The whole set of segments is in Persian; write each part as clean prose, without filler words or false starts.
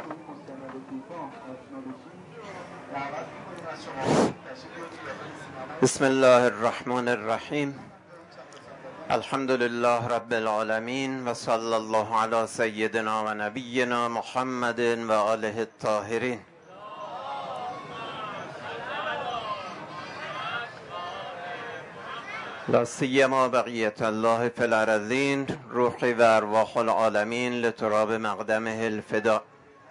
بسم الله الرحمن الرحیم. الحمد لله رب العالمین و صلی الله علی سیدنا و نبینا محمد و آله الطاهرین. لا سیما بقیت الله فی الارضین روحی و ارواح العالمین لتراب مقدمه الفدا.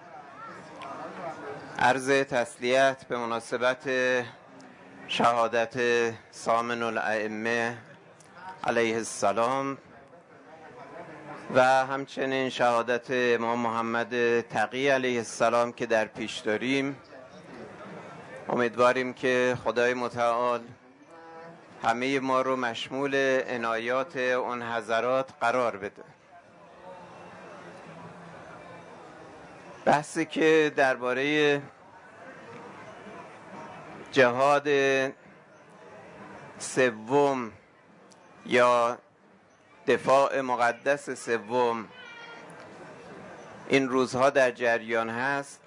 عرض تسلیت به مناسبت شهادت ثامن الائمه علیه السلام و همچنین شهادت امام محمد تقی علیه السلام که در پیش داریم. امیدواریم که خدای متعال همه ما رو مشمول عنایات اون حضرات قرار بده. بحثی که درباره جهاد سوم یا دفاع مقدس سوم این روزها در جریان هست،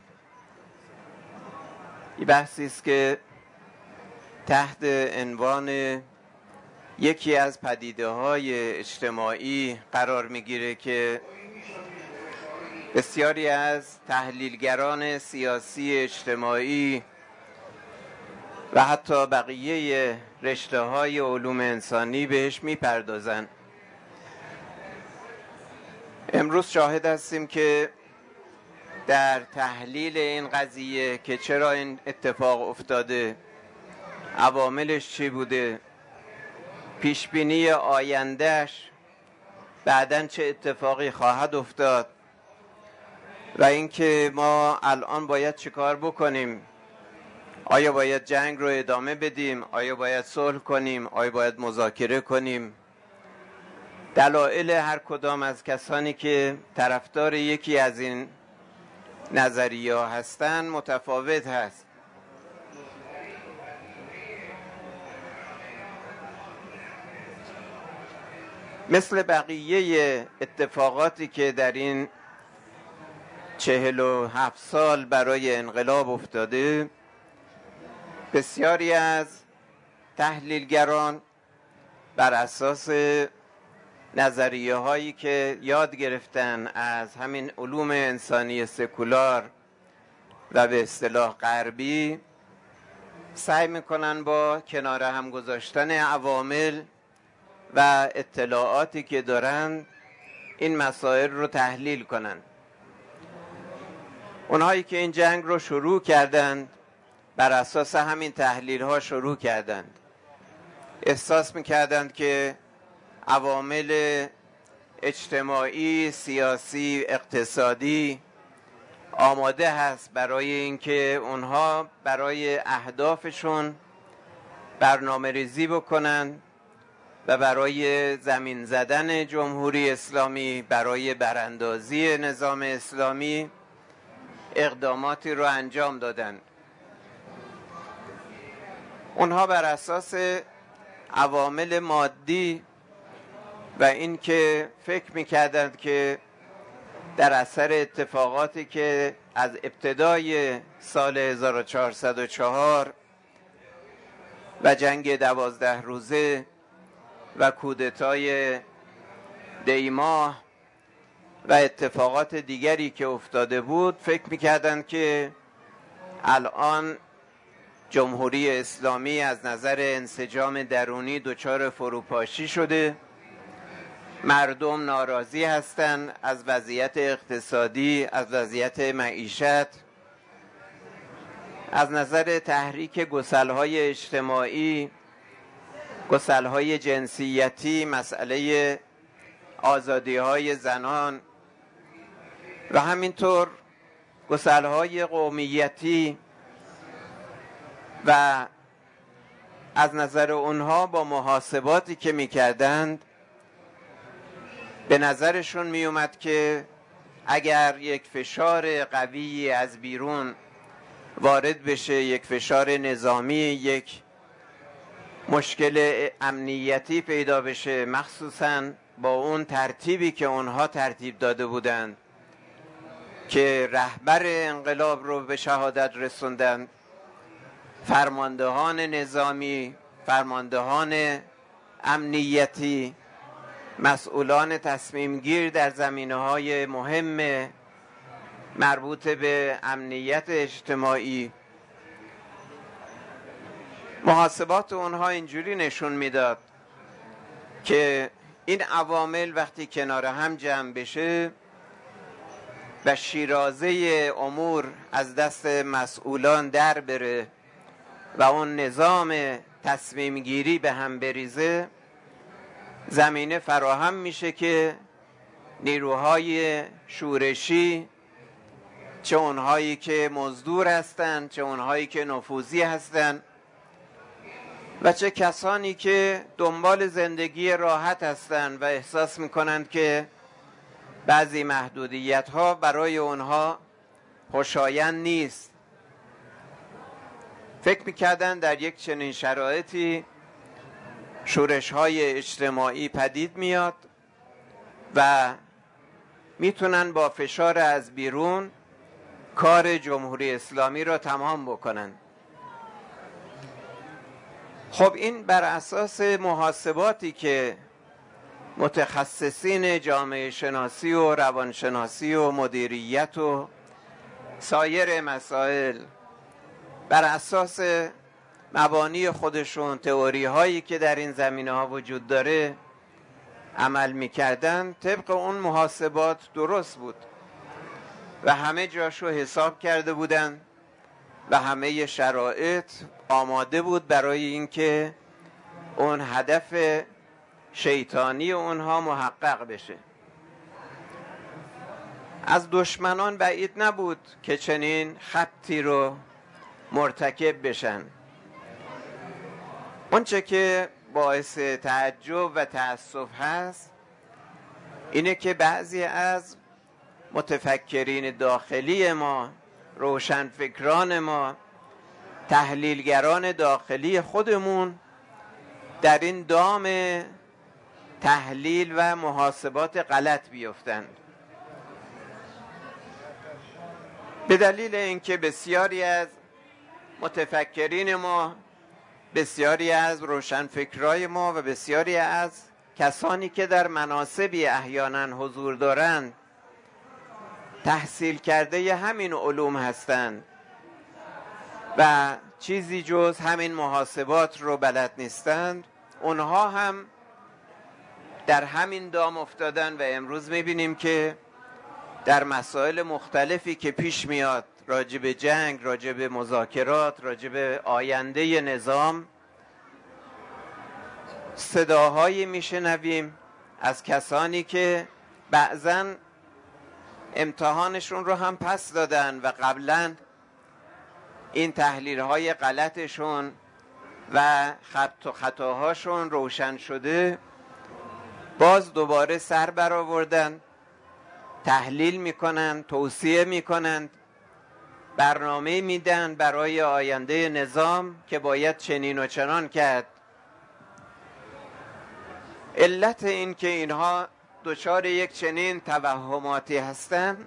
این بحثی است که تحت عنوان یکی از پدیده‌های اجتماعی قرار می‌گیره که بسیاری از تحلیلگران سیاسی اجتماعی و حتی بقیه رشته‌های علوم انسانی بهش می‌پردازن. امروز شاهد هستیم که در تحلیل این قضیه که چرا این اتفاق افتاده، عواملش چی بوده، پیشبینی آیندهش بعداً چه اتفاقی خواهد افتاد و اینکه ما الان باید چه کار بکنیم. آیا باید جنگ رو ادامه بدیم؟ آیا باید صلح کنیم؟ آیا باید مذاکره کنیم؟ دلایل هر کدام از کسانی که طرفدار یکی از این نظریه هستند متفاوت هست. مثل بقیه اتفاقاتی که در این 47 سال برای انقلاب افتاده، بسیاری از تحلیلگران بر اساس نظریه هایی که یاد گرفتن از همین علوم انسانی سکولار و به اصطلاح غربی، سعی میکنن با کنار هم گذاشتن عوامل و اطلاعاتی که دارن این مسائل رو تحلیل کنن. اونهایی که این جنگ رو شروع کردند بر اساس همین تحلیل ها شروع کردند. احساس میکردند که عوامل اجتماعی، سیاسی، اقتصادی آماده هست برای اینکه اونها برای اهدافشون برنامه ریزی بکنن و برای زمین زدن جمهوری اسلامی، برای براندازی نظام اسلامی اقداماتی رو انجام دادن. اونها بر اساس عوامل مادی و این که فکر میکردند که در اثر اتفاقاتی که از ابتدای سال 1404 و جنگ 12 روزه و کودتای دیماه و اتفاقات دیگری که افتاده بود، فکر میکردند که الان جمهوری اسلامی از نظر انسجام درونی دچار فروپاشی شده، مردم ناراضی هستند از وضعیت اقتصادی، از وضعیت معیشت، از نظر تحریک گسل‌های اجتماعی، گسل‌های جنسیتی، مسئله آزادی‌های زنان و همینطور گسل‌های قومیتی و از نظر اونها با محاسباتی که می‌کردند به نظرشون میومد که اگر یک فشار قوی از بیرون وارد بشه، یک فشار نظامی، یک مشکل امنیتی پیدا بشه، مخصوصاً با اون ترتیبی که اونها ترتیب داده بودند که رهبر انقلاب رو به شهادت رسوندند، فرماندهان نظامی، فرماندهان امنیتی، مسئولان تصمیم گیر در زمینه‌های مهم مربوط به امنیت اجتماعی. محاسبات اونها اینجوری نشون میداد که این عوامل وقتی کنار هم جمع بشه و شیرازه امور از دست مسئولان در بره و اون نظام تصمیم گیری به هم بریزه، زمینه فراهم میشه که نیروهای شورشی، چه اونهایی که مزدور هستند، چه اونهایی که نفوذی هستند و چه کسانی که دنبال زندگی راحت هستند و احساس میکنند که بعضی محدودیت ها برای اونها خوشایند نیست، فکر میکردن در یک چنین شرایطی شورش های اجتماعی پدید میاد و میتونن با فشار از بیرون کار جمهوری اسلامی را تمام بکنن. خب این بر اساس محاسباتی که متخصصین جامعه شناسی و روانشناسی و مدیریت و سایر مسائل بر اساس مبانی خودشون، تئوری هایی که در این زمینه ها وجود داره عمل میکردن، طبق اون محاسبات درست بود و همه جاشو حساب کرده بودن و همه شرایط آماده بود برای اینکه اون هدف شیطانی اونها محقق بشه. از دشمنان بعید نبود که چنین خطی رو مرتکب بشن. اونچه که باعث تعجب و تأسف هست اینه که بعضی از متفکرین داخلی ما، روشنفکران ما، تحلیلگران داخلی خودمون در این دام تحلیل و محاسبات غلط بیفتند، به دلیل اینکه بسیاری از متفکرین ما، بسیاری از روشنفکرای ما و بسیاری از کسانی که در مناصبی احیانا حضور دارند تحصیل کرده همین علوم هستند و چیزی جز همین محاسبات رو بلد نیستند، اونها هم در همین دام افتادن و امروز میبینیم که در مسائل مختلفی که پیش میاد، راجب جنگ، راجب مذاکرات، راجب آینده نظام، صداهایی میشنویم از کسانی که بعضاً امتحانشون رو هم پس دادن و قبلاً این تحلیل‌های غلطشون و خطاهاشون روشن شده، باز دوباره سر برآوردن، تحلیل میکنن، توصیه میکنن، برنامه میدن برای آینده نظام که باید چنین و چنان کرد. علت این که اینها دچار یک چنین توهماتی هستند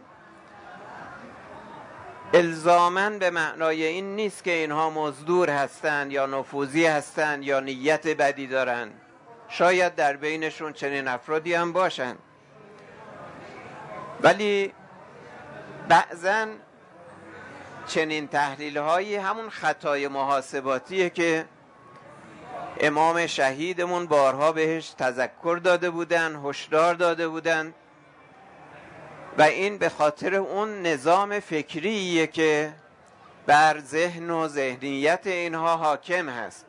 الزاماً به معنای این نیست که اینها مزدور هستند یا نفوذی هستند یا نیت بدی دارند. شاید در بینشون چنین افرادی هم باشند، ولی بعضاً چنین تحلیل هایی همون خطای محاسباتیه که امام شهیدمون بارها بهش تذکر داده بودن، هشدار داده بودن و این به خاطر اون نظام فکریه که بر ذهن و ذهنیت اینها حاکم هست.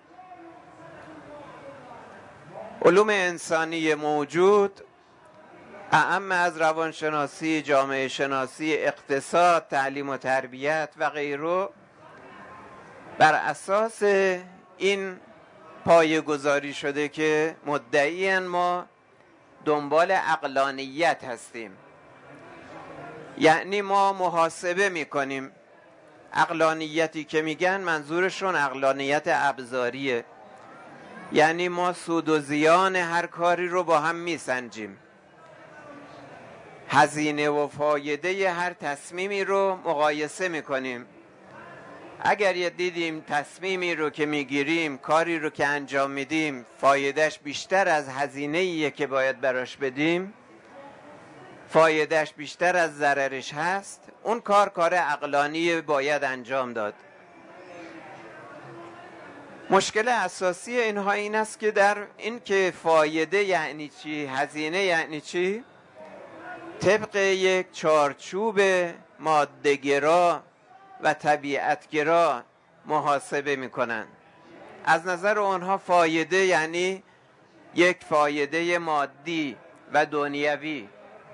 علوم انسانی موجود اعم از روانشناسی، جامعه شناسی، اقتصاد، تعلیم و تربیت و غیره بر اساس این پایه گذاری شده که مدعیان ما دنبال عقلانیت هستیم، یعنی ما محاسبه میکنیم. عقلانیتی که میگن منظورشون عقلانیت ابزاریه، یعنی ما سود و زیان هر کاری رو با هم میسنجیم. هزینه و فایده هر تصمیمی رو مقایسه میکنیم. اگر یه دیدیم تصمیمی رو که میگیریم، کاری رو که انجام میدیم، فایدهش بیشتر از هزینه‌ایه که باید براش بدیم، فایدهش بیشتر از ضررش هست، اون کار عقلانی باید انجام داد. مشکل اساسی اینها این است که در این که فایده یعنی چی، هزینه یعنی چی، طبق یک چارچوب ماده‌گرا و طبیعتگرا محاسبه میکنن. از نظر آنها فایده یعنی یک فایده مادی و دنیوی،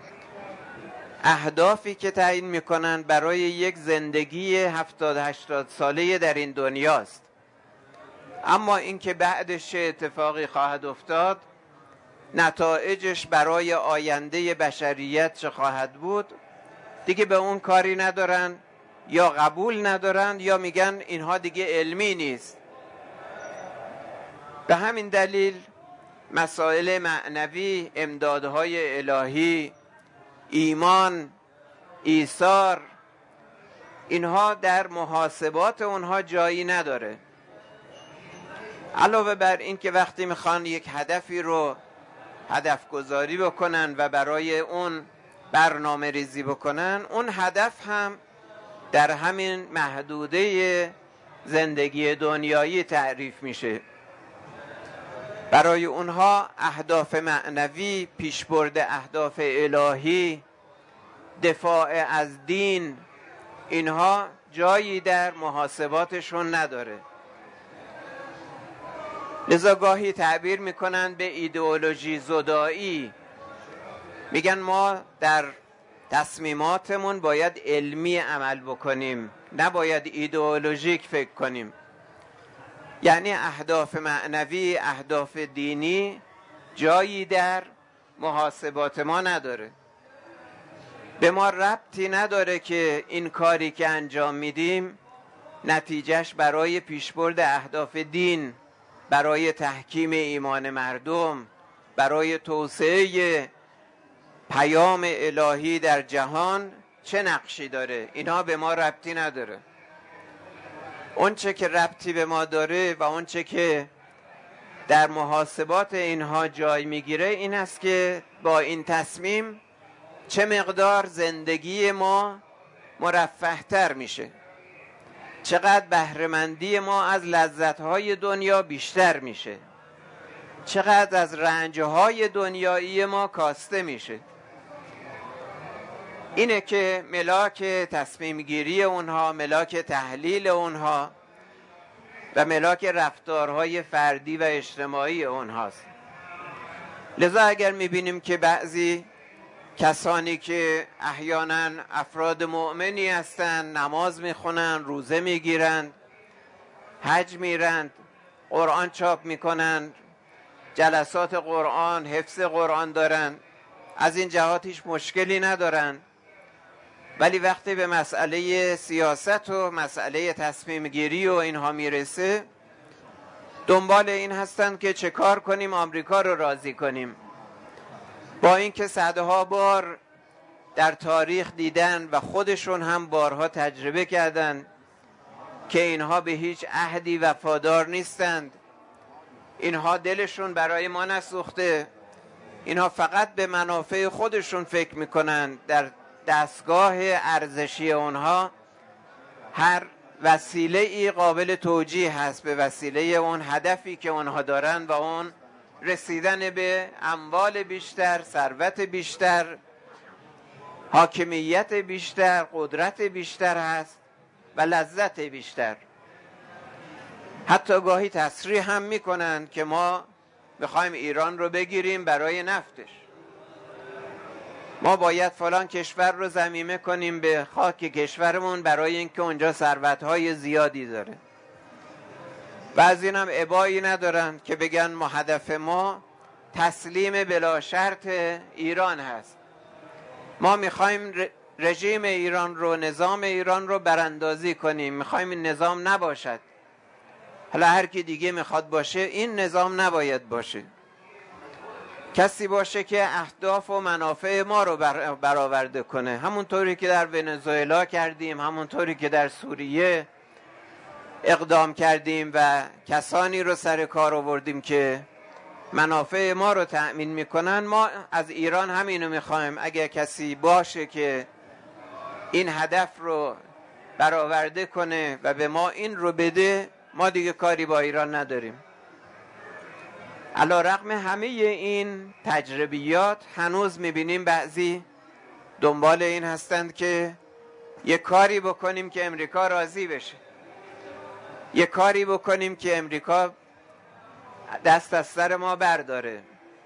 اهدافی که تعیین میکنن برای یک زندگی 70-80 ساله در این دنیاست. اما اینکه بعدش چه اتفاقی خواهد افتاد، نتایجش برای آینده بشریت چه خواهد بود، دیگه به اون کاری ندارن، یا قبول ندارن یا میگن اینها دیگه علمی نیست. به همین دلیل مسائل معنوی، امدادهای الهی، ایمان، ایثار، اینها در محاسبات اونها جایی نداره. علاوه بر این که وقتی میخوان یک هدفی رو هدف گذاری بکنن و برای اون برنامه ریزی بکنن، اون هدف هم در همین محدوده زندگی دنیایی تعریف میشه. برای اونها اهداف معنوی، پیشبرد اهداف الهی، دفاع از دین، اینها جایی در محاسباتشون نداره. لذا گاهی تعبیر میکنن به ایدئولوژی زدایی. میگن ما در تصمیماتمون باید علمی عمل بکنیم، نباید ایدئولوژیک فکر کنیم. یعنی اهداف معنوی، اهداف دینی جایی در محاسبات ما نداره. به ما ربطی نداره که این کاری که انجام میدیم نتیجهش برای پیشبرد اهداف دین، برای تحکیم ایمان مردم، برای توسعه پیام الهی در جهان چه نقشی داره. اینها به ما ربطی نداره. اون چه که ربطی به ما داره و اون چه که در محاسبات اینها جای میگیره این است که با این تصمیم چه مقدار زندگی ما مرفه‌تر میشه، چقدر بهره‌مندی ما از لذت‌های دنیا بیشتر میشه، چقدر از رنج‌های دنیایی ما کاسته میشه. اینه که ملاک تصمیم گیری اونها، ملاک تحلیل اونها و ملاک رفتارهای فردی و اجتماعی اونهاست. لذا اگر میبینیم که بعضی کسانی که احیانا افراد مؤمنی هستند، نماز میخونن، روزه میگیرند، حج میرند، قرآن چاپ میکنند، جلسات قرآن، حفظ قرآن دارن، از این جهات هیچ مشکلی ندارن، ولی وقتی به مسئله سیاست و مسئله تصمیم گیری و اینها میرسه، دنبال این هستند که چه کار کنیم آمریکا رو راضی کنیم، با اینکه صدها بار در تاریخ دیدن و خودشون هم بارها تجربه کردن که اینها به هیچ عهدی وفادار نیستند. اینها دلشون برای ما نسوخته، اینها فقط به منافع خودشون فکر میکنن. در دستگاه ارزشی اونها هر وسیله ای قابل توجیه هست به وسیله اون هدفی که اونها دارن و اون رسیدن به اموال بیشتر، ثروت بیشتر، حاکمیت بیشتر، قدرت بیشتر هست و لذت بیشتر. حتی گاهی تصریح هم میکنن که ما میخوایم ایران رو بگیریم برای نفتش، ما باید فلان کشور رو ضمیمه کنیم به خاک کشورمون برای اینکه اونجا ثروت‌های زیادی داره. و از این هم ابایی ندارن که بگن ما هدف ما تسلیم بلا شرط ایران هست، ما میخوایم رژیم ایران رو، نظام ایران رو براندازی کنیم، میخوایم این نظام نباشد، حالا هر کی دیگه میخواد باشه، این نظام نباید باشه. کسی باشه که اهداف و منافع ما رو برآورده کنه، همونطوری که در ونزوئلا کردیم، همونطوری که در سوریه اقدام کردیم و کسانی رو سر کار آوردیم که منافع ما رو تأمین میکنن. ما از ایران همینو میخوایم. اگر کسی باشه که این هدف رو برآورده کنه و به ما این رو بده، ما دیگه کاری با ایران نداریم. علی‌رغم همه این تجربیات هنوز میبینیم بعضی دنبال این هستند که یک کاری بکنیم که امریکا راضی بشه، یک کاری بکنیم که امریکا دست از سر ما برداره،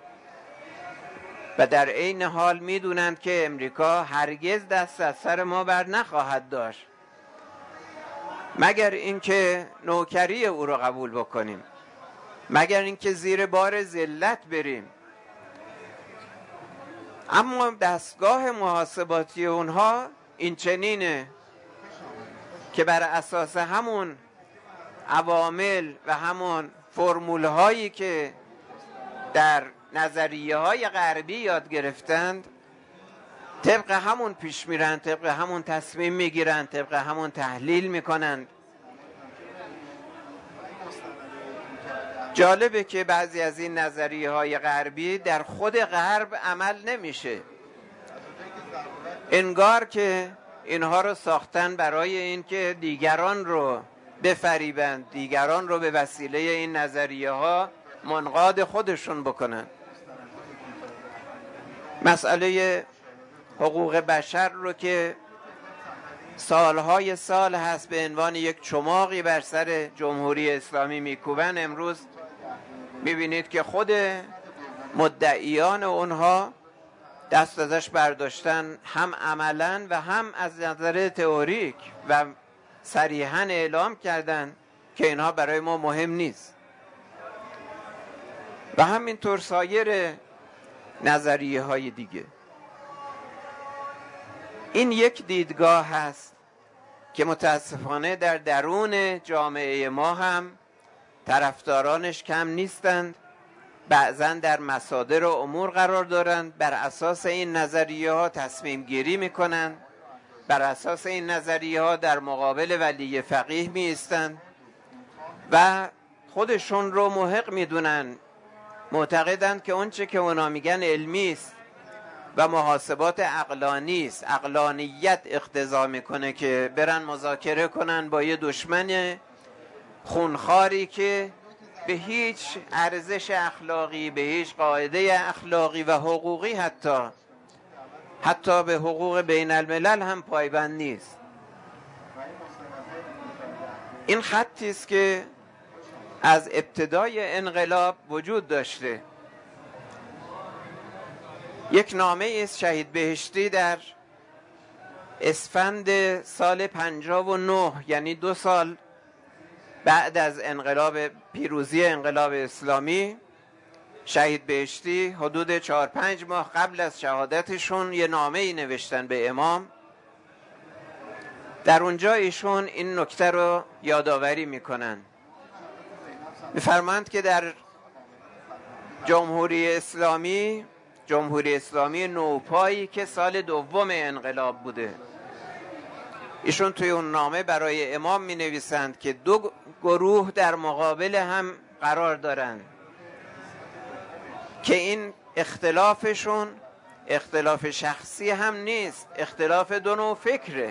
و در عین حال میدونند که امریکا هرگز دست از سر ما بر نخواهد داشت مگر اینکه نوکری او رو قبول بکنیم، مگر اینکه زیر بار ذلت بریم. اما دستگاه محاسباتی اونها این چنینه که بر اساس همون عوامل و همون فرمول هایی که در نظریه های غربی یاد گرفتند، طبق همون پیش میرن، طبق همون تصمیم میگیرن، طبق همون تحلیل میکنند. جالبه که بعضی از این نظریه های غربی در خود غرب عمل نمیشه، انگار که اینها رو ساختن برای اینکه دیگران رو بفریبند، دیگران رو به وسیله این نظریه ها منقاد خودشون بکنن. مسئله حقوق بشر رو که سالهای سال هست به عنوان یک چماقی بر سر جمهوری اسلامی میکوبن، امروز میبینید که خود مدعیان اونها دست ازش برداشتن، هم عملاً و هم از نظر تئوریک، و صریحاً اعلام کردن که اینها برای ما مهم نیست. و همینطور سایر نظریه های دیگه. این یک دیدگاه هست که متاسفانه در درون جامعه ما هم طرفدارانش کم نیستند، بعضا در مصادر و امور قرار دارند، بر اساس این نظریه ها تصمیم گیری میکنند، بر اساس این نظریه ها در مقابل ولی فقیه می ایستند و خودشون رو محق میدونن، معتقدند که اونچه که اونا میگن علمی است و محاسبات عقلانی است، عقلانیت اقتضا میکنه که برن مذاکره کنن با یه دشمن خونخواری که به هیچ ارزش اخلاقی، به هیچ قاعده اخلاقی و حقوقی حتی به حقوق بین الملل هم پایبند نیست. این خطی است که از ابتدای انقلاب وجود داشته. یک نامه است شهید بهشتی در اسفند سال 59، یعنی 2 سال بعد از پیروزی انقلاب اسلامی، شهید بهشتی حدود 4-5 ماه قبل از شهادتشون یه نامه ای نوشتن به امام. در اونجا ایشون این نکته رو یادآوری میکنن، میفرمایند که در جمهوری اسلامی نوپایی که سال 2 انقلاب بوده، ایشون توی اون نامه برای امام می نویسند که 2 گروه در مقابل هم قرار دارند که این اختلافشون اختلاف شخصی هم نیست، اختلاف 2 نوع فکره.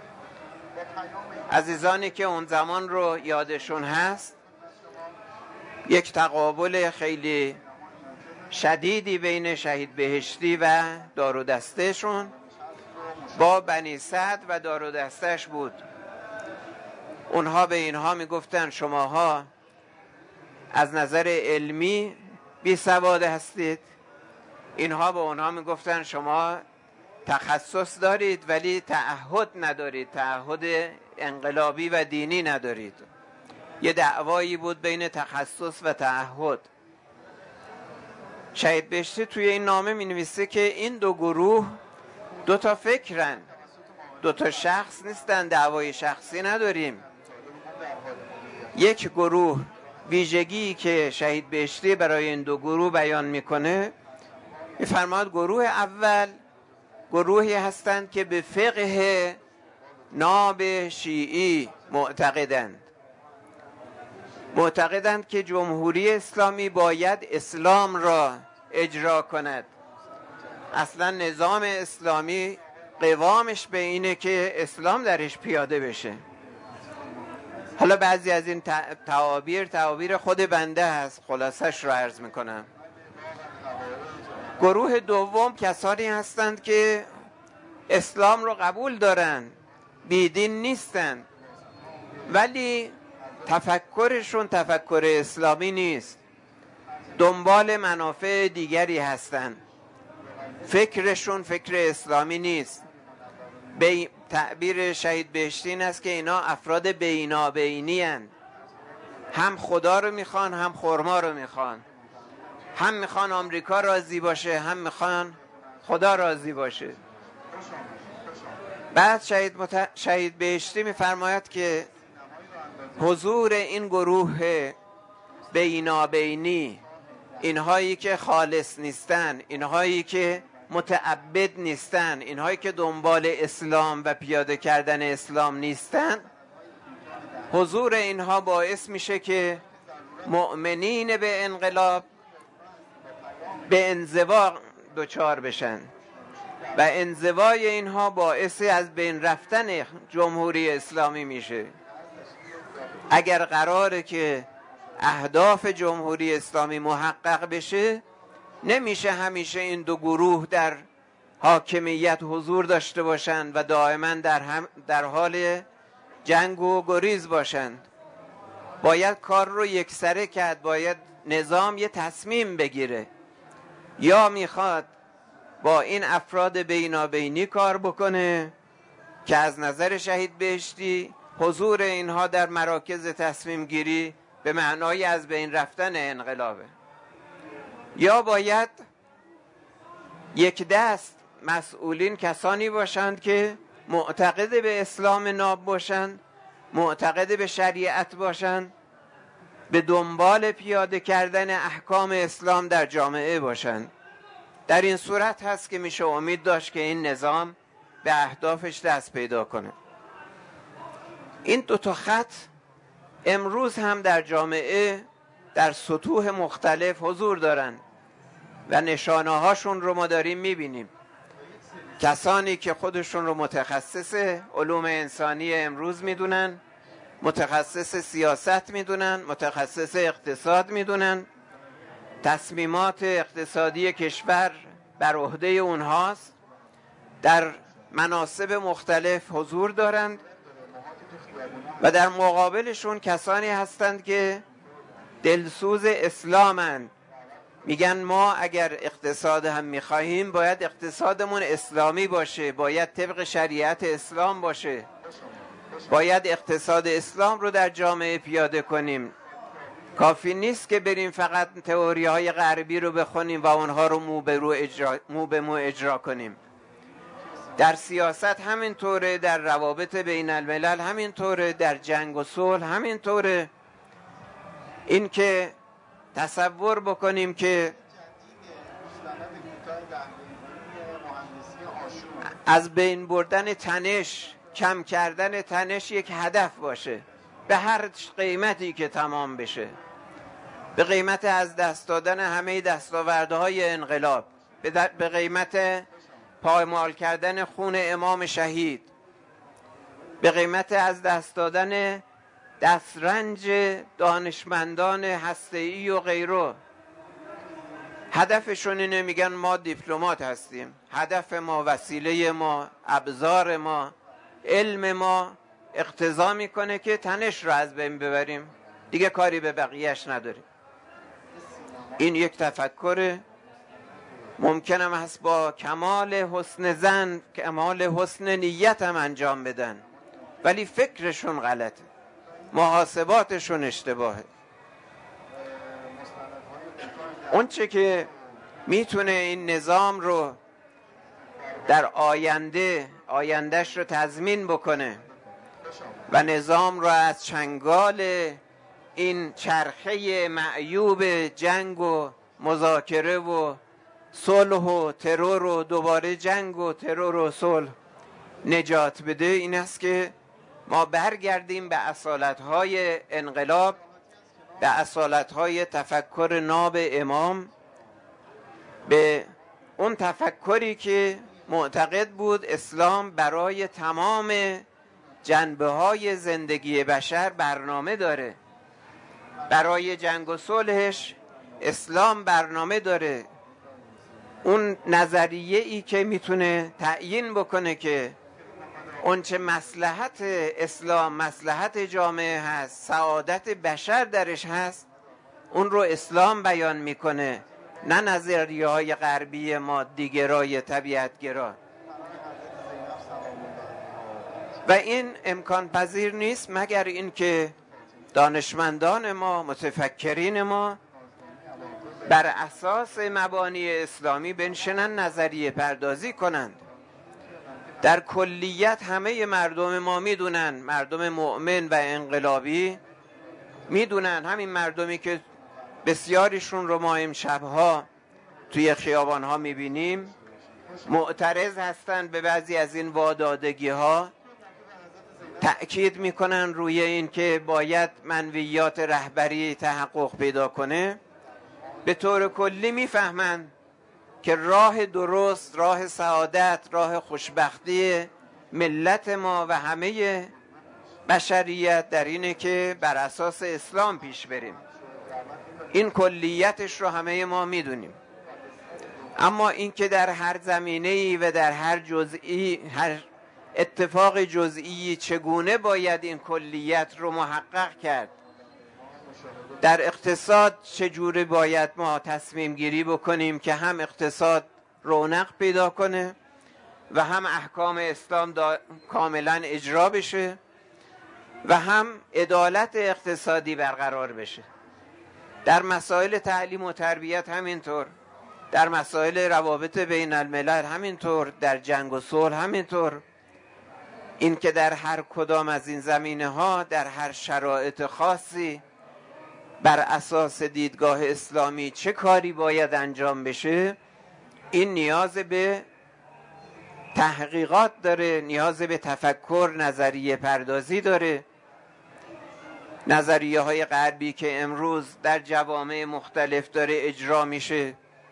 عزیزانی که اون زمان رو یادشون هست، یک تقابل خیلی شدیدی بین شهید بهشتی و دار و دستهشون با بنی سعد و دار و دستش بود. اونها به اینها میگفتن شماها از نظر علمی بی سواد هستید، اینها به اونها میگفتن شما تخصص دارید ولی تعهد ندارید، تعهد انقلابی و دینی ندارید. یه دعوایی بود بین تخصص و تعهد. شهید بهشتی توی این نامه می نویسه که این 2 گروه 2 تا فکرن، 2 تا شخص نیستن، دعوای شخصی نداریم. یک گروه، ویژگی که شهید بهشتی برای این 2 گروه بیان میکنه می‌فرماد گروه اول گروهی هستند که به فقه ناب شیعی معتقدند که جمهوری اسلامی باید اسلام را اجرا کند. اصلا نظام اسلامی قوامش به اینه که اسلام درش پیاده بشه. حالا بعضی از این تعابیر خود بنده هست، خلاصش رو عرض میکنم. گروه دوم کسانی هستند که اسلام رو قبول دارن، بیدین نیستن، ولی تفکرشون تفکر اسلامی نیست، دنبال منافع دیگری هستن، فکرشون فکر اسلامی نیست. به تعبیر شهید بهشتی این است که اینا افراد بینابینی هستند، هم خدا رو میخوان هم خرما رو میخوان، هم میخوان آمریکا راضی باشه هم میخوان خدا راضی باشه. بعد شهید بهشتی میفرماید که حضور این گروه بینابینی، اینهایی که خالص نیستن، اینهایی که متعبد نیستن، اینهایی که دنبال اسلام و پیاده کردن اسلام نیستن، حضور اینها باعث میشه که مؤمنین به انقلاب به انزوا دچار بشن و انزوای اینها باعث از بین رفتن جمهوری اسلامی میشه. اگر قراره که اهداف جمهوری اسلامی محقق بشه، نمیشه همیشه این دو گروه در حاکمیت حضور داشته باشند و دائما در حال جنگ و گریز باشند. باید کار رو یکسره کرد، باید نظام یه تصمیم بگیره، یا میخواد با این افراد بینابینی کار بکنه که از نظر شهید بهشتی حضور اینها در مراکز تصمیم گیری به معنای از بین رفتن انقلابه، یا باید یک دست مسئولین کسانی باشند که معتقد به اسلام ناب باشند، معتقد به شریعت باشند، به دنبال پیاده کردن احکام اسلام در جامعه باشند. در این صورت هست که میشه امید داشت که این نظام به اهدافش دست پیدا کنه. این دو تا خط امروز هم در جامعه در سطوح مختلف حضور دارن و نشانه هاشون رو ما داریم میبینیم. کسانی که خودشون رو متخصص علوم انسانی امروز میدونن، متخصص سیاست میدونن، متخصص اقتصاد میدونن، تصمیمات اقتصادی کشور بر عهده اونهاست، در مناصب مختلف حضور دارند و در مقابلشون کسانی هستند که دلسوز اسلامند، میگن ما اگر اقتصاد هم میخواهیم باید اقتصادمون اسلامی باشه، باید طبق شریعت اسلام باشه، باید اقتصاد اسلام رو در جامعه پیاده کنیم. کافی نیست که بریم فقط تئوری های غربی رو بخونیم و اونها رو مو به مو اجرا کنیم. در سیاست همینطوره، در روابط بین الملل همینطوره، در جنگ و صلح همینطوره. این که تصور بکنیم که از بین بردن تنش، کم کردن تنش یک هدف باشه، به هر قیمتی که تمام بشه، به قیمت از دست دادن همه دستاوردهای انقلاب، به قیمت پایمال کردن خون امام شهید، به قیمت از دست دادن دسترنج دانشمندان هسته‌ای و غیره. هدفشون اینه، میگن ما دیپلمات هستیم، هدف ما، وسیله ما، ابزار ما، علم ما اقتضا میکنه که تنش رو از بین ببریم، دیگه کاری به بقیهش نداریم. این یک تفکر ممکنم هست با کمال حسن ظن، کمال حسن نیت هم انجام بدن، ولی فکرشون غلطه، محاسباتشون اشتباهه. اون چه که میتونه این نظام رو در آیندهش رو تضمین بکنه و نظام رو از چنگال این چرخه معیوب جنگ و مذاکره و صلح و ترور و دوباره جنگ و ترور و صلح نجات بده این است که ما برگردیم به اصالت‌های انقلاب، به اصالت‌های تفکر ناب امام، به اون تفکری که معتقد بود اسلام برای تمام جنبه‌های زندگی بشر برنامه داره. برای جنگ و صلحش اسلام برنامه داره. اون نظریه‌ای که میتونه تعیین بکنه که اون چه مصلحت اسلام، مصلحت جامعه هست، سعادت بشر درش هست، اون رو اسلام بیان میکنه، نه نظریه‌های غربی مادی‌گرای طبیعت‌گرا. و این امکان پذیر نیست مگر اینکه دانشمندان ما، متفکرین ما بر اساس مبانی اسلامی بنشینن نظریه پردازی کنند. در کلیت همه مردم ما میدونن، مردم مؤمن و انقلابی میدونن، همین مردمی که بسیاریشون رو ما امشبها توی خیابانها میبینیم معترض هستن به بعضی از این وادادگی ها، تأکید میکنن روی این که باید منویات رهبری تحقق پیدا کنه. به طور کلی میفهمن که راه درست، راه سعادت، راه خوشبختی ملت ما و همه بشریت در اینه که بر اساس اسلام پیش بریم. این کلیتش رو همه ما میدونیم. اما این که در هر زمینه‌ای و در هر جزئی، هر اتفاق جزئی چگونه باید این کلیت رو محقق کرد، در اقتصاد چجوری باید ما تصمیم گیری بکنیم که هم اقتصاد رونق پیدا کنه و هم احکام اسلام کاملا اجرا بشه و هم عدالت اقتصادی برقرار بشه. در مسائل تعلیم و تربیت همینطور، در مسائل روابط بین الملل همینطور، در جنگ و صلح همینطور. این که در هر کدام از این زمینه ها در هر شرایط خاصی بر اساس دیدگاه اسلامی چه کاری باید انجام بشه، این نیاز به تحقیقات داره، نیاز به تفکر، نظریه پردازی داره. نظریه های غربی که امروز در جوامع مختلف داره اجرا میشه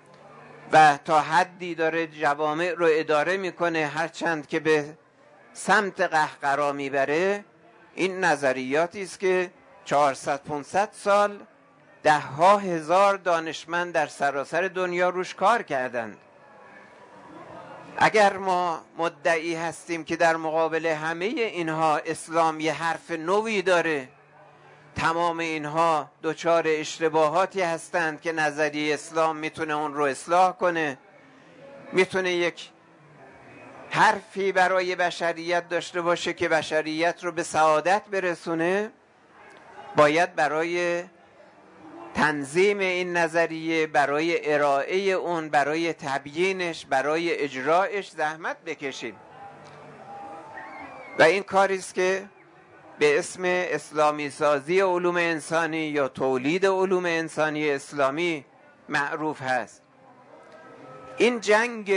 و تا حدی داره جوامع رو اداره میکنه، هرچند که به سمت قهقرا میبره، این نظریاتی است که 400-500 سال ده ها هزار دانشمند در سراسر دنیا روش کار کردند. اگر ما مدعی هستیم که در مقابل همه اینها اسلام یه حرف نوی داره، تمام اینها دچار اشتباهاتی هستند که نظریه اسلام میتونه اون رو اصلاح کنه، میتونه یک حرفی برای بشریت داشته باشه که بشریت رو به سعادت برسونه، باید برای تنظیم این نظریه، برای ارائه اون، برای تبیینش، برای اجرایش زحمت بکشیم. و این کاری است که به اسم اسلامی سازی علوم انسانی یا تولید علوم انسانی اسلامی معروف هست. این جنگ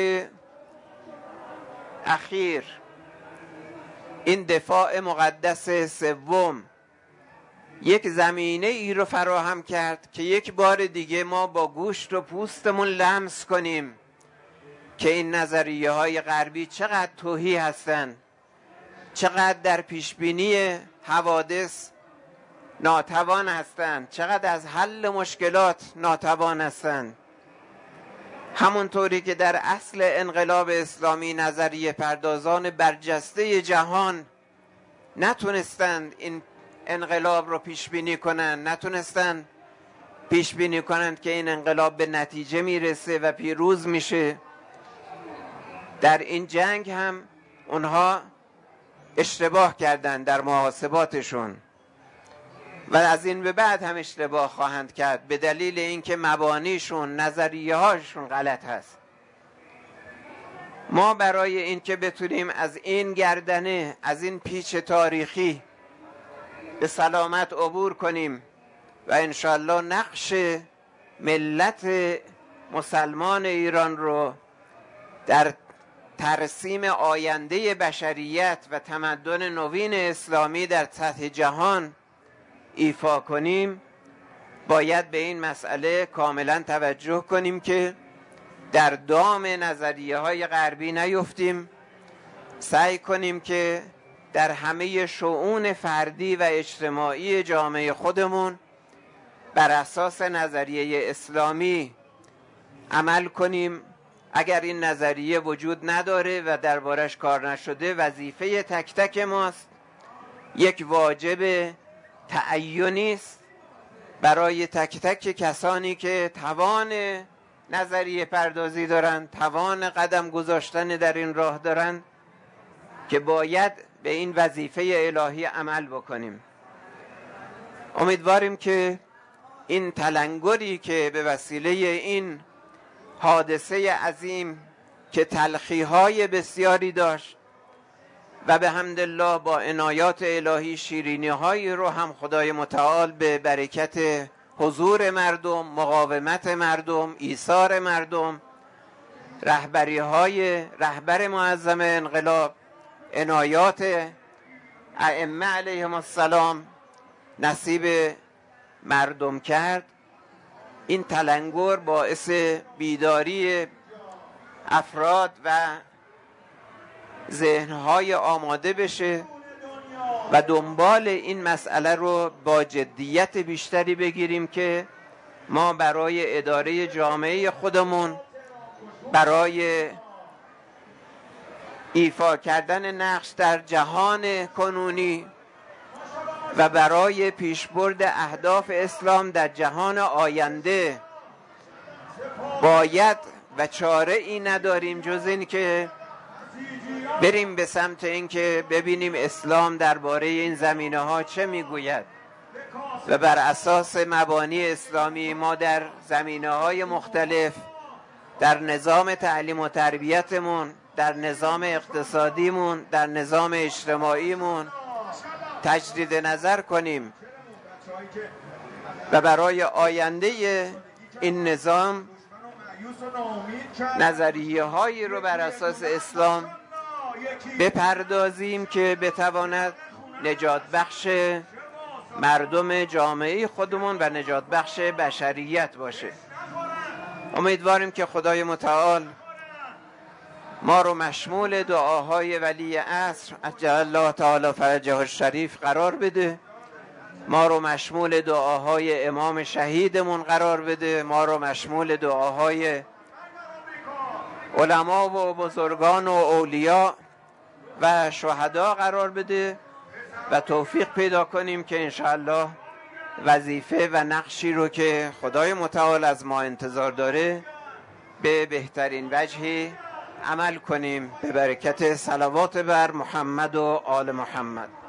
اخیر، این دفاع مقدس سوم، یک زمینه ای رو فراهم کرد که یک بار دیگه ما با گوشت و پوستمون لمس کنیم که این نظریه های غربی چقدر تهی هستن، چقدر در پیشبینی حوادث ناتوان هستند، چقدر از حل مشکلات ناتوان هستند. همونطوری که در اصل انقلاب اسلامی نظریه پردازان برجسته جهان نتونستند این انقلاب رو پیش بینی کنند، نتونستند پیش بینی کنند که این انقلاب به نتیجه میرسه و پیروز میشه، در این جنگ هم اونها اشتباه کردند در محاسباتشون و از این به بعد هم اشتباه خواهند کرد به دلیل اینکه مبانیشون، نظریه هاشون غلط هست. ما برای اینکه بتونیم از این گردنه، از این پیچ تاریخی به سلامت عبور کنیم و انشالله نقش ملت مسلمان ایران رو در ترسیم آینده بشریت و تمدن نوین اسلامی در سطح جهان ایفا کنیم، باید به این مسئله کاملا توجه کنیم که در دام نظریه های غربی نیفتیم. سعی کنیم که در همه شؤون فردی و اجتماعی جامعه خودمون بر اساس نظریه اسلامی عمل کنیم. اگر این نظریه وجود نداره و دربارش کار نشده، وظیفه تک تک ماست، یک واجب تعینی است برای تک تک کسانی که توان نظریه پردازی دارند، توان قدم گذاشتن در این راه دارند، که باید به این وظیفه الهی عمل بکنیم. امیدواریم که این تلنگری که به وسیله این حادثه عظیم که تلخی‌های بسیاری داشت و به حمدالله با عنایات الهی شیرینی‌هایی رو هم خدای متعال به برکت حضور مردم، مقاومت مردم، ایثار مردم، رهبر معظم انقلاب، عنایات ائمه علیهم السلام نصیب مردم کرد. این تلنگر باعث بیداری افراد و ذهنهای آماده بشه و دنبال این مسئله رو با جدیت بیشتری بگیریم که ما برای اداره جامعه خودمون، برای ایفا کردن نقش در جهان کنونی و برای پیشبرد اهداف اسلام در جهان آینده باید و چاره ای نداریم جز این که بریم به سمت این که ببینیم اسلام درباره این زمینه ها چه میگوید و بر اساس مبانی اسلامی ما در زمینه های مختلف، در نظام تعلیم و تربیتمون، در نظام اقتصادیمون، در نظام اجتماعیمون تجدید نظر کنیم و برای آینده این نظام نظریه هایی رو بر اساس اسلام بپردازیم که بتواند نجات بخش مردم جامعه خودمون و نجات بخش بشریت باشه. امیدواریم که خدای متعال ما رو مشمول دعاهای ولی عصر عجل الله تعالی فرجه الشریف قرار بده، ما رو مشمول دعاهای امام شهیدمون قرار بده، ما رو مشمول دعاهای علما و بزرگان و اولیاء و شهدا قرار بده و توفیق پیدا کنیم که انشاءالله وظیفه و نقشی رو که خدای متعال از ما انتظار داره به بهترین وجهی عمل کنیم، به برکت صلوات بر محمد و آل محمد.